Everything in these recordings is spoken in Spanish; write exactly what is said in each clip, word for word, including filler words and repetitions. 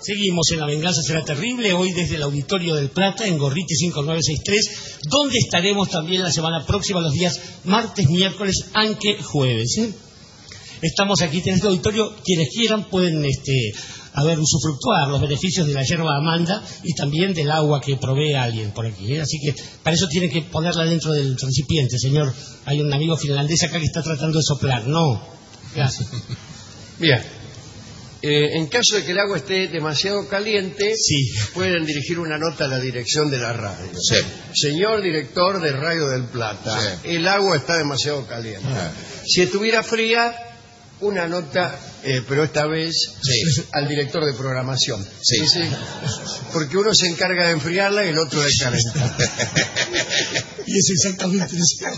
Seguimos en La Venganza Será Terrible, hoy desde el Auditorio del Plata, en Gorriti cinco nueve seis tres, donde estaremos también la semana próxima, los días martes, miércoles, aunque jueves. ¿sí? Estamos aquí en este auditorio, quienes quieran pueden este, a ver, usufructuar los beneficios de la yerba Amanda y también del agua que provee alguien por aquí. ¿eh? Así que para eso tienen que ponerla dentro del recipiente, señor. Hay un amigo finlandés acá que está tratando de soplar. No, gracias. Bien. Eh, en caso de que el agua esté demasiado caliente, sí. pueden dirigir una nota a la dirección de la radio. Sí. Señor director de Radio del Plata, sí. el agua está demasiado caliente. Ah. Si estuviera fría, una nota, eh, pero esta vez sí. al director de programación. Sí. Dice, porque uno se encarga de enfriarla y el otro de calentar. Y es exactamente eso.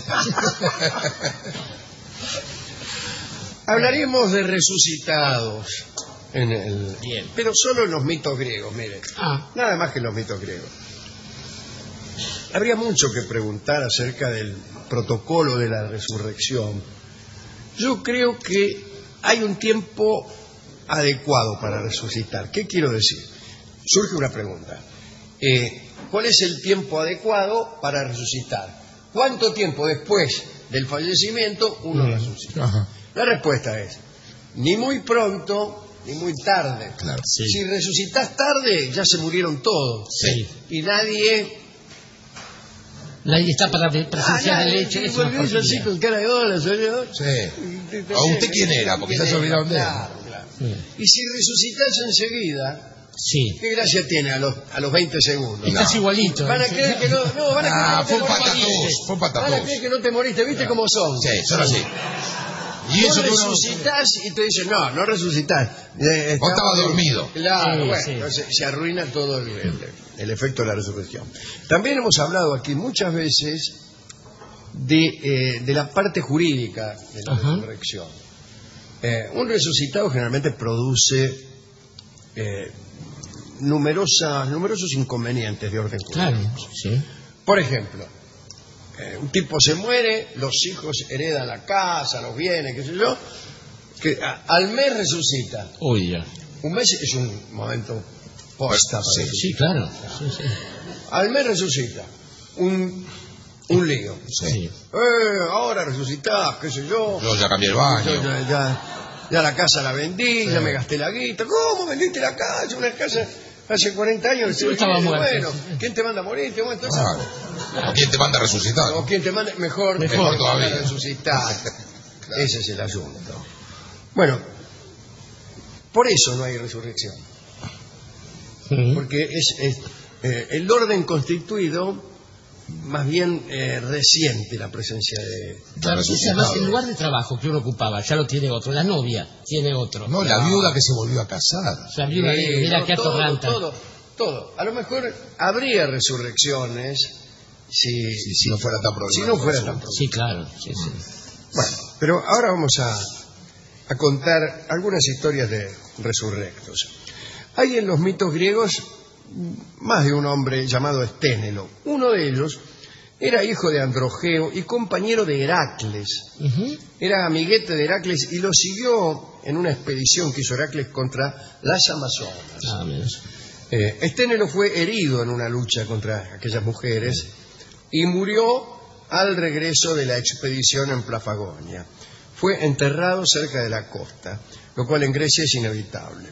Hablaremos de resucitados. En el... Bien. Pero solo en los mitos griegos, miren. Ah. Nada más que en los mitos griegos. Habría mucho que preguntar acerca del protocolo de la resurrección. Yo creo que hay un tiempo adecuado para resucitar. ¿Qué quiero decir? Surge una pregunta. Eh, ¿Cuál es el tiempo adecuado para resucitar? ¿Cuánto tiempo después del fallecimiento uno mm. resucita? Ajá. La respuesta es, ni muy pronto ni muy tarde. Claro, sí. Si resucitas tarde, ya se murieron todos. Sí. Y nadie... Nadie está para presenciar ah, el hecho. Sí, volvés así con cara de hola, señor. Sí. ¿A usted quién era? Porque ya se olvidaron de él. Claro, claro. Sí. Y si resucitas enseguida... Sí. ¿Qué gracia tiene a los, a los veinte segundos? Estás no. igualito. Van a creer que no... No, van a creer ah, que no fue te patatús, moriste. fue patatús. Van a creer que no te moriste. ¿Viste no. cómo son? Sí, son así. Y eso resucitas uno... y te dicen, no, no resucitas. Eh, Vos estabas dormido. Claro, sí, bueno, sí. entonces se arruina todo el, el, el efecto de la resurrección. También hemos hablado aquí muchas veces de, eh, de la parte jurídica de la Ajá. resurrección. Eh, un resucitado generalmente produce eh, numerosas, numerosos inconvenientes de orden jurídico. Claro, sí. Por ejemplo, Eh, un tipo se muere, los hijos heredan la casa, los bienes, qué sé yo, que a, al mes resucita. Uy, ya. Un mes es un momento posta. Sí, sí, claro. Sí, sí. Al mes resucita. Un, un lío. Sí. Eh, ahora resucitás, qué sé yo. Yo ya cambié el baño. Yo, ya, ya, ya la casa la vendí, sí. ya me gasté la guita. ¿Cómo vendiste la casa? Una casa... Hace cuarenta años sí, estaba muerto. Bueno, ¿quién te manda a morirte? Bueno, entonces... ah, ¿O quién te manda a resucitar? O quién te manda... Mejor, mejor, mejor todavía. A resucitar. Claro. Ese es el asunto. Bueno, por eso no hay resurrección. ¿Sí? Porque es, es eh, el orden constituido... más bien eh, reciente la presencia de... Claro, sí, además el lugar de trabajo que uno ocupaba ya lo tiene otro, la novia tiene otro. No, la viuda que se volvió a casar. La viuda, sí, mira no, qué todo, atorranta. Todo, todo. A lo mejor habría resurrecciones si, si, si no fuera tan si no fuera tan Sí, claro. Sí, sí. Bueno, pero ahora vamos a, a contar algunas historias de resurrectos. Hay en los mitos griegos más de un hombre llamado Esténelo. Uno de ellos era hijo de Androgeo y compañero de Heracles. Uh-huh. Era amiguete de Heracles y lo siguió en una expedición que hizo Heracles contra las Amazonas. Ah, eh, Esténelo fue herido en una lucha contra aquellas mujeres y murió al regreso de la expedición en Plafagonia. Fue enterrado cerca de la costa, lo cual en Grecia es inevitable.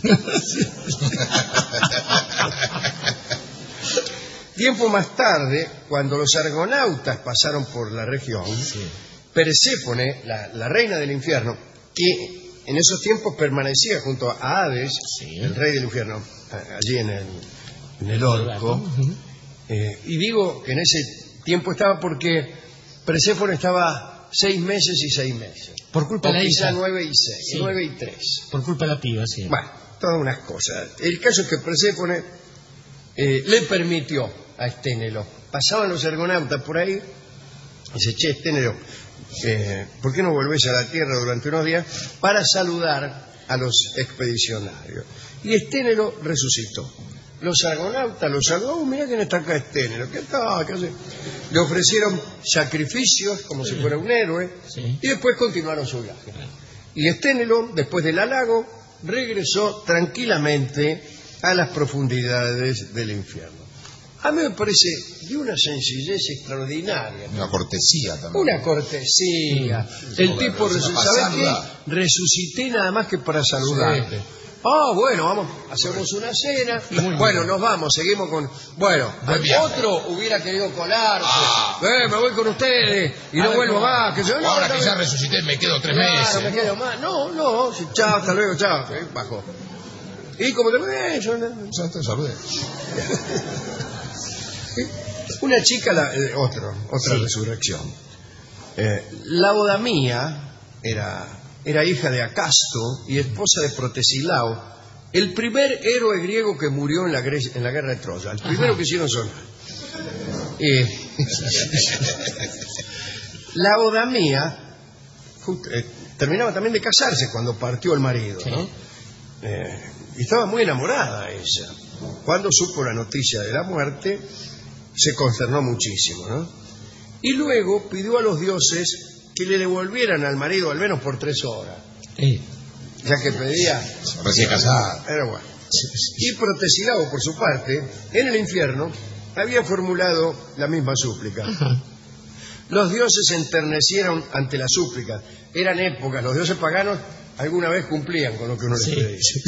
Tiempo más tarde, cuando los argonautas pasaron por la región, sí. Perséfone, la, la reina del infierno, que en esos tiempos permanecía junto a Hades, sí. el rey del infierno, allí en el, en el orco, uh-huh. eh, y digo que en ese tiempo estaba porque Perséfone estaba seis meses y seis meses. Por culpa o de la quizá hija. nueve y seis, sí. nueve y tres. Por culpa de la piba, sí. Bueno, todas unas cosas. El caso es que Perséfone eh, le permitió a Esténelo. Pasaban los argonautas por ahí y dice, che, Esténelo, eh, ¿por qué no volvés a la tierra durante unos días para saludar a los expedicionarios? Y Esténelo resucitó. Los argonautas lo saludó, oh, mirá quién está acá, Esténelo, ¿qué está? ¿Qué hace? Le ofrecieron sacrificios como si fuera un héroe, sí. y después continuaron su viaje. Y Esténelo, después del halago, regresó tranquilamente a las profundidades del infierno. A mí me parece de una sencillez extraordinaria. Una cortesía también. Una cortesía. Sí, el sí, tipo, sí, ¿sabes qué? Resucité nada más que para saludarte. Sí. Ah, bueno, vamos, hacemos una cena. Muy bueno, bien. Nos vamos, seguimos con... Bueno, otro hubiera querido colarse. Ah. Eh, me voy con ustedes y no vuelvo más. Que yo, no, ahora no, que no, ya resucité, me quedo tres claro, meses. me quedo más. No, no, sí, chao, hasta luego, chao. Eh, bajo. Y como te... Eh, yo... Ya te saludé. Una chica, la, eh, otro, otra sí. resurrección. Eh, Laodamía era, era hija de Acasto y esposa de Protesilao, el primer héroe griego que murió en la, en la guerra de Troya. El primero Ajá. que hicieron son. Eh, Laodamía eh, terminaba también de casarse cuando partió el marido, sí. ¿no? Eh, y estaba muy enamorada ella. Cuando supo la noticia de la muerte, se consternó muchísimo, ¿no? Y luego pidió a los dioses que le devolvieran al marido al menos por tres horas. Sí. Ya que pedía... Recién casada. Era bueno. Y Protesilao, por su parte, en el infierno, había formulado la misma súplica. Ajá. Los dioses se enternecieron ante la súplica. Eran épocas, los dioses paganos alguna vez cumplían con lo que uno les pedía. Sí.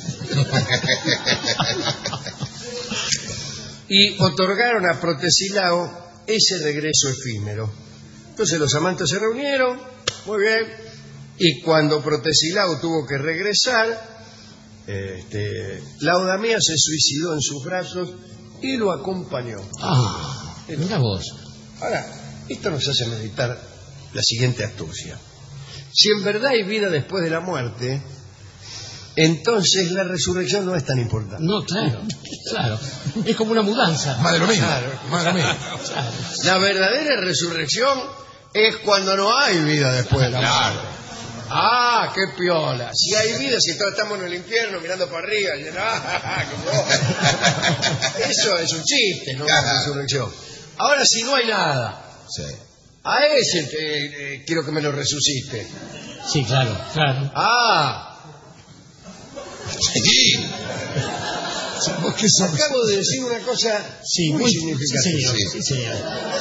Y otorgaron a Protesilao ese regreso efímero. Entonces los amantes se reunieron, muy bien, y cuando Protesilao tuvo que regresar, este, Laodamía se suicidó en sus brazos y lo acompañó. Ah, mira vos. Ahora, esto nos hace meditar la siguiente astucia. Si en verdad hay vida después de la muerte, entonces la resurrección no es tan importante. No, claro, claro. Es como una mudanza. Más de lo mismo. Claro, más de lo mismo. Claro. La verdadera resurrección es cuando no hay vida después de la claro. muerte. Ah, qué piola. Si hay vida, si todos estamos en el infierno mirando para arriba. Y, ah, qué Eso es un chiste, no la resurrección. Ahora, si no hay nada, sí. a ese eh, eh, quiero que me lo resucite. Sí, claro, claro. Ah. Sí. Acabo de decir una cosa sí, muy, muy significativa. Sí, señor. Sí, señor.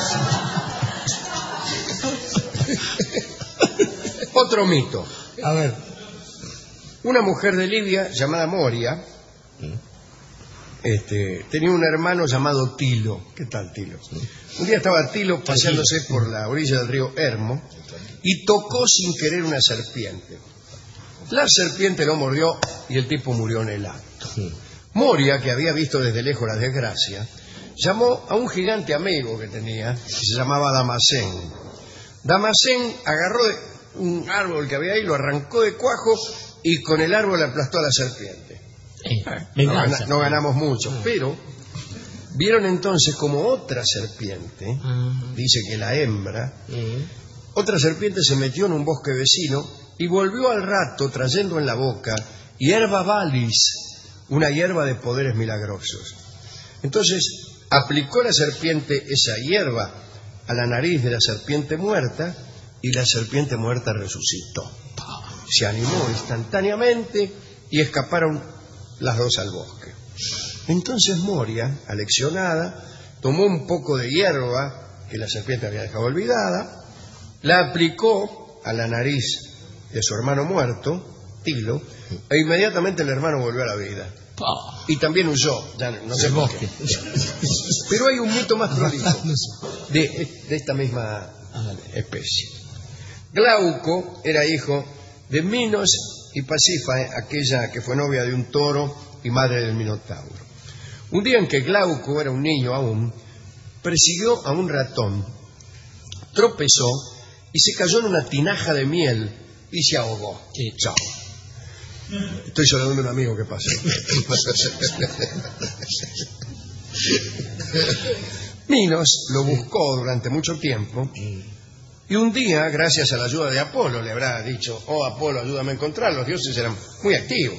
Otro mito. A ver. Una mujer de Libia llamada Moria este, tenía un hermano llamado Tilo. ¿Qué tal, Tilo? Sí. Un día estaba Tilo paseándose por la orilla del río Hermo y tocó sin querer una serpiente. La serpiente lo mordió y el tipo murió en el acto. Sí. Moria, que había visto desde lejos la desgracia, llamó a un gigante amigo que tenía, que se llamaba Damasén. Damasén agarró de un árbol que había ahí, lo arrancó de cuajo y con el árbol aplastó a la serpiente. Eh, no, gana, no ganamos mucho, ah. pero vieron entonces como otra serpiente, ah. dice que la hembra, eh. otra serpiente se metió en un bosque vecino y volvió al rato trayendo en la boca hierba balis, una hierba de poderes milagrosos. Entonces aplicó la serpiente esa hierba a la nariz de la serpiente muerta y la serpiente muerta resucitó. Se animó instantáneamente y escaparon las dos al bosque. Entonces Moria, aleccionada, tomó un poco de hierba que la serpiente había dejado olvidada, la aplicó a la nariz de su hermano muerto, Tilo, e inmediatamente el hermano volvió a la vida. Y también huyó, ya no sé por qué. Pero hay un mito más prolijo de, de esta misma especie. Glauco era hijo de Minos y Pasífae, aquella que fue novia de un toro y madre del Minotauro. Un día en que Glauco era un niño aún, persiguió a un ratón, tropezó y se cayó en una tinaja de miel y se ahogó. Sí. Chao. Estoy saludando a un amigo que pasó. Minos lo buscó durante mucho tiempo y un día, gracias a la ayuda de Apolo, le habrá dicho: oh Apolo, ayúdame a encontrar. Los dioses eran muy activos.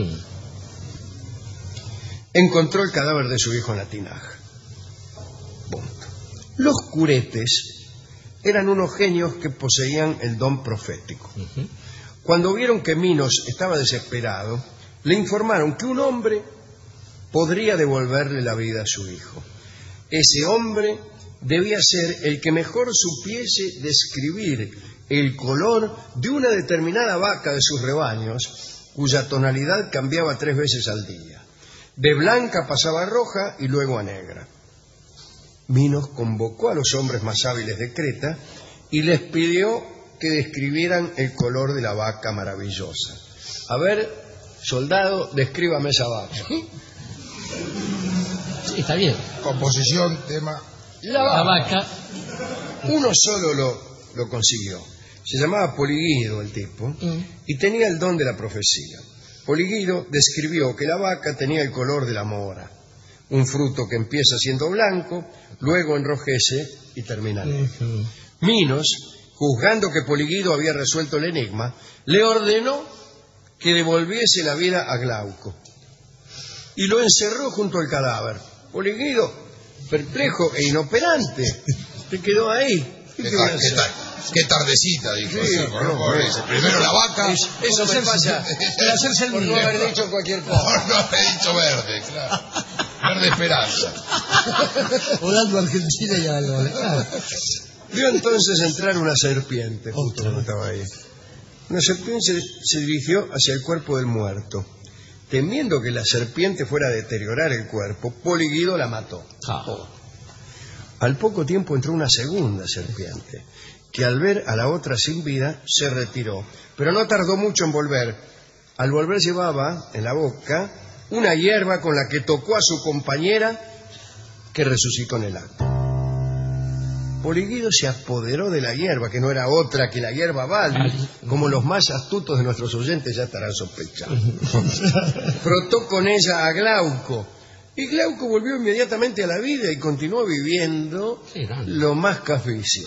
Encontró el cadáver de su hijo en la tinaja. Punto. Los curetes eran unos genios que poseían el don profético. Cuando vieron que Minos estaba desesperado, le informaron que un hombre podría devolverle la vida a su hijo. Ese hombre debía ser el que mejor supiese describir el color de una determinada vaca de sus rebaños, cuya tonalidad cambiaba tres veces al día. De blanca pasaba a roja y luego a negra. Minos convocó a los hombres más hábiles de Creta y les pidió que describieran el color de la vaca maravillosa. A ver, soldado, descríbame esa vaca. Sí, está bien. Composición, tema. La La vaca. vaca. Uno solo lo, lo consiguió. Se llamaba Poligido el tipo Mm. y tenía el don de la profecía. Poligido describió que la vaca tenía el color de la mora, un fruto que empieza siendo blanco, luego enrojece y termina negro. Ujú. Minos, juzgando que Poligido había resuelto el enigma, le ordenó que devolviese la vida a Glauco y lo encerró junto al cadáver. Poligido, perplejo e inoperante, se quedó ahí. ¿Qué Qué, quería tar- qué hacer? tar- qué tardecita, dijo. Sí, Sí, por no, favor, no. dice, primero la vaca. Es- eso me pasa Para hacerse el por no niño. haber dicho cualquier Por cosa. no haber dicho verde, claro. Verde esperanza. O dando a Argentina y algo. Claro. Vio entonces entrar una serpiente, justo Otra. cuando estaba ahí. Una serpiente se, se dirigió hacia el cuerpo del muerto. Temiendo que la serpiente fuera a deteriorar el cuerpo, Poligido la mató. Ah. Al poco tiempo entró una segunda serpiente, que al ver a la otra sin vida, se retiró. Pero no tardó mucho en volver. Al volver llevaba en la boca una hierba con la que tocó a su compañera, que resucitó en el acto. Poligido se apoderó de la hierba, que no era otra que la hierba Balis, como los más astutos de nuestros oyentes ya estarán sospechando. Frotó con ella a Glauco, y Glauco volvió inmediatamente a la vida y continuó viviendo Sí, no. lo más caficio.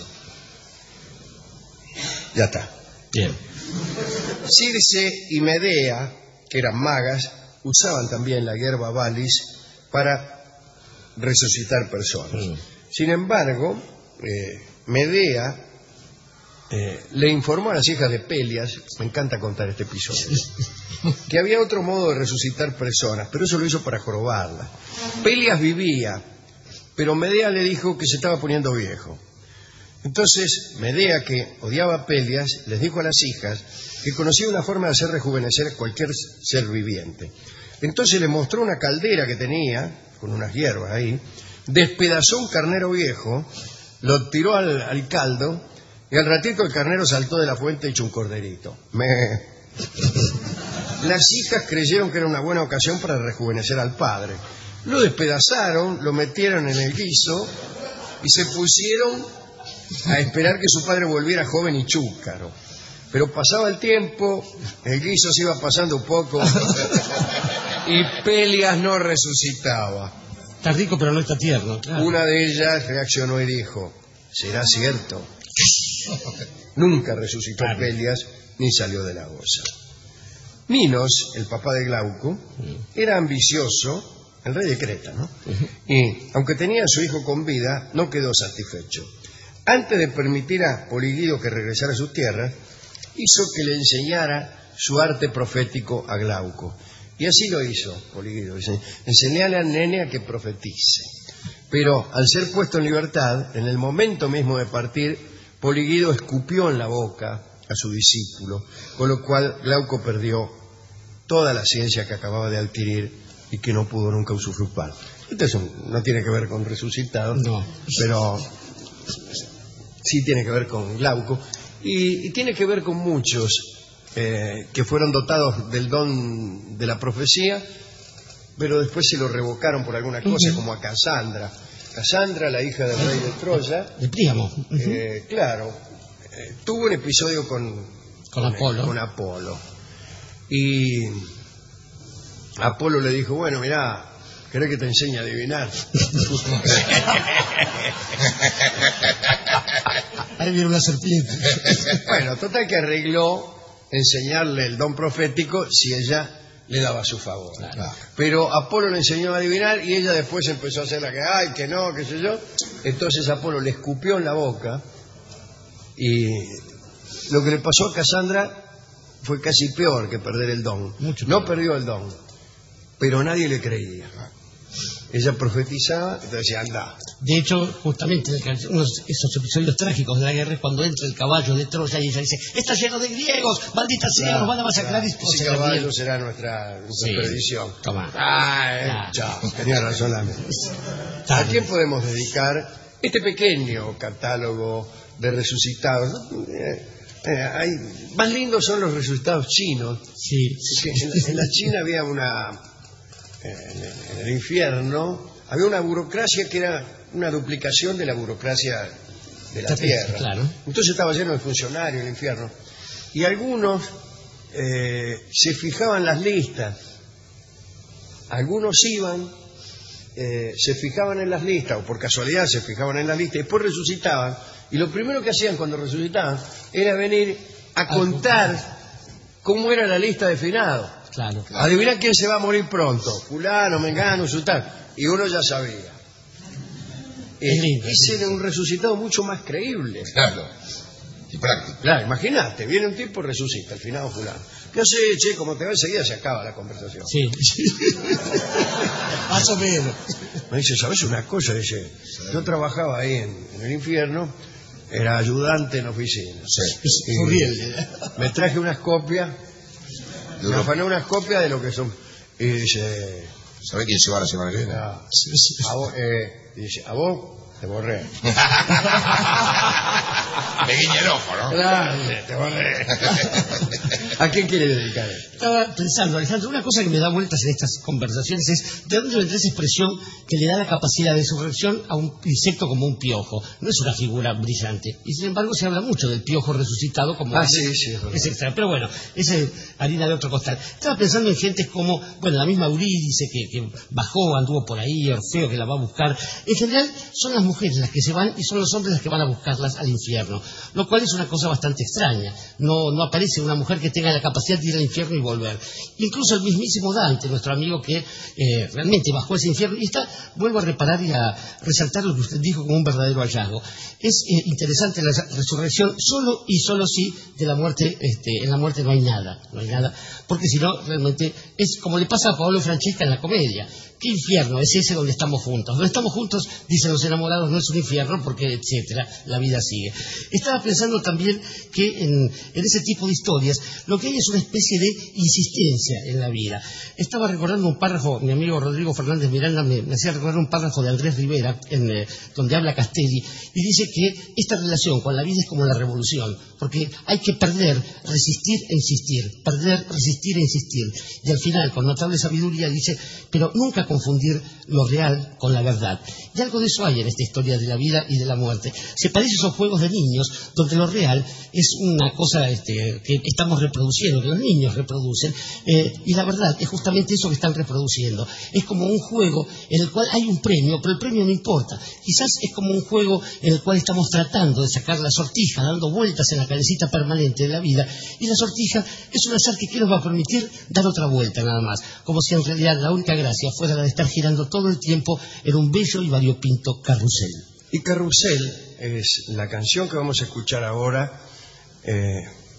Ya está. Bien. Circe y Medea, que eran magas, usaban también la hierba Balis para resucitar personas. Mm. Sin embargo, eh, Medea eh, le informó a las hijas de Pelias, me encanta contar este episodio, que había otro modo de resucitar personas, pero eso lo hizo para jorobarlas. Pelias vivía, pero Medea le dijo que se estaba poniendo viejo. Entonces, Medea, que odiaba a Pelias, les dijo a las hijas que conocía una forma de hacer rejuvenecer a cualquier ser viviente. Entonces le mostró una caldera que tenía, con unas hierbas ahí, despedazó un carnero viejo, lo tiró al, al caldo, y al ratito el carnero saltó de la fuente hecho un corderito. Me... Las hijas creyeron que era una buena ocasión para rejuvenecer al padre. Lo despedazaron, lo metieron en el guiso y se pusieron a esperar que su padre volviera joven y chúcaro. Pero pasaba el tiempo, el guiso se iba pasando un poco y Pelias no resucitaba. Está rico, pero no está tierno. Claro. Una de ellas reaccionó y dijo: ¿será cierto? Nunca resucitó Claro. Pelias ni salió de la goza. Minos, el papá de Glauco, era ambicioso, el rey de Creta, ¿no? Y, aunque tenía a su hijo con vida, no quedó satisfecho. Antes de permitir a Poligido que regresara a sus tierras, hizo que le enseñara su arte profético a Glauco. Y así lo hizo Poligido. Dice: enseñale al nene a que profetice. Pero al ser puesto en libertad, en el momento mismo de partir, Poligido escupió en la boca a su discípulo, con lo cual Glauco perdió toda la ciencia que acababa de adquirir y que no pudo nunca usufructuar. Esto es un- no tiene que ver con resucitado, No. pero sí tiene que ver con Glauco y, y tiene que ver con muchos eh, que fueron dotados del don de la profecía, pero después se lo revocaron por alguna cosa, Ujú. como a Casandra. Casandra, la hija del rey de Troya, De Príamo. Ujú. eh, claro, eh, tuvo un episodio con, Con Apolo. con Apolo. Y Apolo le dijo: bueno, mirá, ¿querés que te enseñe a adivinar? Ahí viene una serpiente. Bueno, total que arregló enseñarle el don profético si ella le daba su favor. Claro. Pero Apolo le enseñó a adivinar y ella después empezó a hacer la que, ay, que no, qué sé yo. Entonces Apolo le escupió en la boca y lo que le pasó a Casandra fue casi peor que perder el don. Mucho No peor. perdió el don, pero nadie le creía. Ella profetizaba, entonces decía, anda. De hecho, justamente uno de esos episodios trágicos de la guerra es cuando entra el caballo de Troya y ella dice, está lleno de griegos, maldita sea, claro, nos van a masacrar. Claro. Y ese caballo será nuestra, nuestra sí. perdición. Toma. Ah, eh, claro. Chao, tenía razón la mía. ¿A quién podemos dedicar este pequeño catálogo de resucitados? Eh, eh, hay, más lindos son los resucitados chinos. Sí. En la, en la China había una... En el infierno había una burocracia que era una duplicación de la burocracia de la tierra. Claro. Entonces estaba lleno de funcionarios el infierno. Y algunos eh, se fijaban las listas. Algunos iban, eh, se fijaban en las listas, o por casualidad se fijaban en las listas, y después resucitaban. Y lo primero que hacían cuando resucitaban era venir a contar cómo era la lista de finados. Claro, claro. Adivina quién se va a morir pronto. Fulano, mengano, sultán. Y uno ya sabía. Es lindo, ese era un resucitado mucho más creíble. Claro. Y práctico. Claro, imagínate, viene un tipo y resucita, el finado fulano. ¿Qué haces, che? Como te va enseguida se acaba la conversación. Sí. Más o menos. Me dice, ¿sabes una cosa? Dice, yo trabajaba ahí en, en el infierno, era ayudante en oficina. Sí. Y me traje unas copias. Me afané unas copias de lo que son. Y dice... ¿Sabe quién se va la semana que viene? A, a vos, eh, dice, a vos te borré. Me guiña el ojo, ¿no? Claro, te borré. ¿A quién quiere dedicar esto? Estaba pensando, Alejandro, una cosa que me da vueltas en estas conversaciones es de dónde vendrá esa expresión que le da la capacidad de resurrección a un insecto como un piojo. No es una figura brillante. Y sin embargo se habla mucho del piojo resucitado como... Ah, sí, sí, es, es extraño. Pero bueno, es harina de otro costal. Estaba pensando en gentes como, bueno, la misma Eurídice que, que bajó, anduvo por ahí, Orfeo que la va a buscar. En general son las mujeres las que se van y son los hombres las que van a buscarlas al infierno. Lo cual es una cosa bastante extraña. No, no aparece una mujer que tenga la capacidad de ir al infierno y volver. Incluso el mismísimo Dante, nuestro amigo que eh, realmente bajó ese infierno, y está, vuelvo a reparar y a resaltar lo que usted dijo como un verdadero hallazgo. Es eh, interesante la resurrección solo y solo si de la muerte, este, en la muerte no hay nada, no hay nada, porque si no, realmente es como le pasa a Paolo Francesca en la comedia. ¿Qué infierno es ese donde estamos juntos? Donde estamos juntos, dicen los enamorados, no es un infierno porque, etcétera, la vida sigue. Estaba pensando también que en, en ese tipo de historias lo que hay es una especie de insistencia en la vida. Estaba recordando un párrafo, mi amigo Rodrigo Fernández Miranda me, me hacía recordar un párrafo de Andrés Rivera, en, eh, donde habla Castelli, y dice que esta relación con la vida es como la revolución, porque hay que perder, resistir e insistir, perder, resistir e insistir. Y al final, con notable sabiduría, dice, pero nunca confundir lo real con la verdad. Y algo de eso hay en esta historia de la vida y de la muerte. Se parece a esos juegos de niños donde lo real es una cosa este, que estamos reproduciendo, que los niños reproducen, eh, y la verdad es justamente eso que están reproduciendo. Es como un juego en el cual hay un premio, pero el premio no importa. Quizás es como un juego en el cual estamos tratando de sacar la sortija, dando vueltas en la cabecita permanente de la vida, y la sortija es un azar que ¿qué nos va a permitir? Dar otra vuelta nada más, como si en realidad la única gracia fuera la de estar girando todo el tiempo en un bello y variopinto carrusel. Y Carrusel es la canción que vamos a escuchar ahora, eh,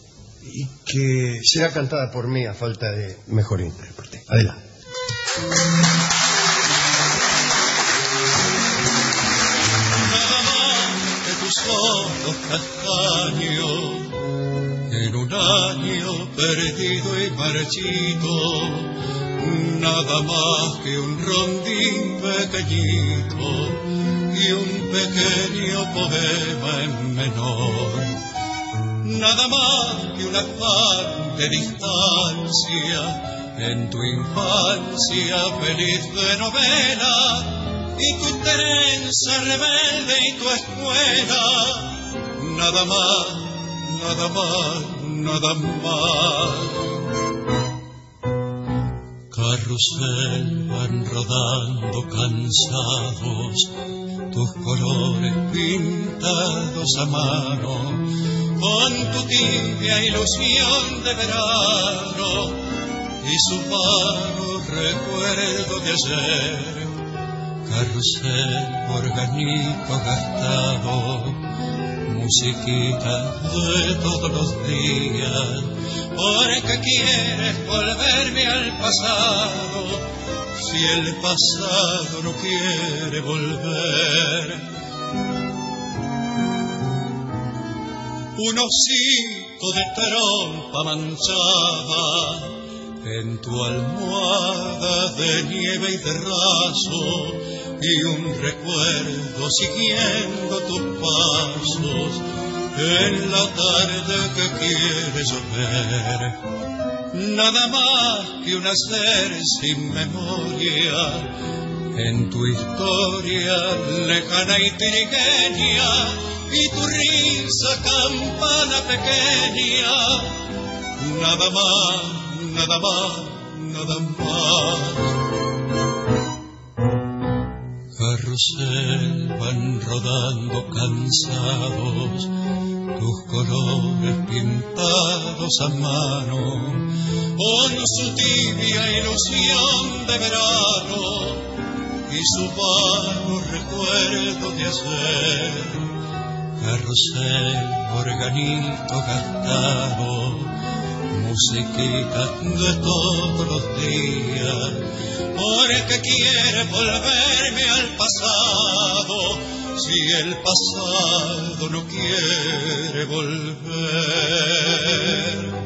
y que será cantada por mí a falta de mejor intérprete. Adelante. Nada más que tus ojos castaños, en un año perdido y marchito, nada más que un rondín pequeñito y un pequeño poema en menor. Nada más que un afán de distancia en tu infancia feliz de novela y tu tenencia rebelde y tu escuela. Nada más, nada más, nada más. Carrusel van rodando cansados tus colores pintados a mano con tu tibia ilusión de verano y su vago recuerdo de ayer. Carrusel organito gastado, musiquita de todos los días, porque quieres volverme al pasado, si el pasado no quiere volver. Un osito de trompa manchada en tu almohada de nieve y de raso, y un recuerdo siguiendo tus pasos en la tarde que quiere llover. Nada más que un hacer sin memoria en tu historia lejana y trigueña, y tu risa campana pequeña. Nada más, nada más, nada más. Carrusel van rodando cansados, tus colores pintados a mano, con su tibia ilusión de verano y su vago recuerdo de ayer. Carrusel, organito gastado, musiquita de todos los días, porque quiere volverme al pasado, si el pasado no quiere volver.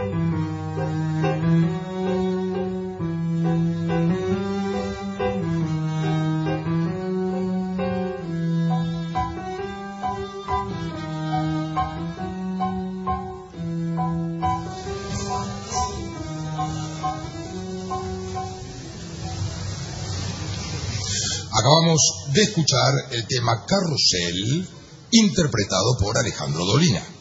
Acabamos de escuchar el tema Carrusel, interpretado por Alejandro Dolina.